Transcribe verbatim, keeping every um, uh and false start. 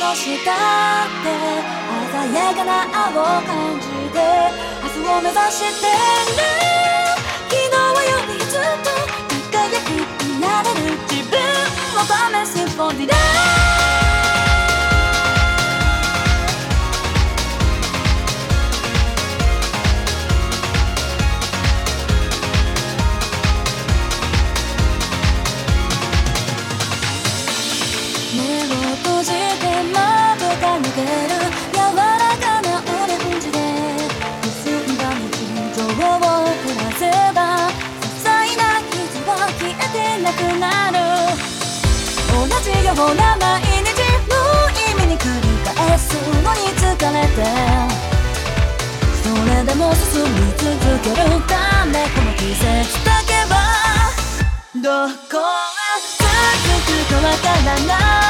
としたって鮮やかな青を感じて明日を目指してる。昨日よりずっと輝きになれる自分のためシンフォニーだ。目を閉じて窓が抜ける柔らかなオレンジで結んだ日常を照らせば些細な傷は消えてなくなる。同じような毎日無意味に繰り返すのに疲れてそれでも進み続けるためこの季節だけはどこが続くかわからない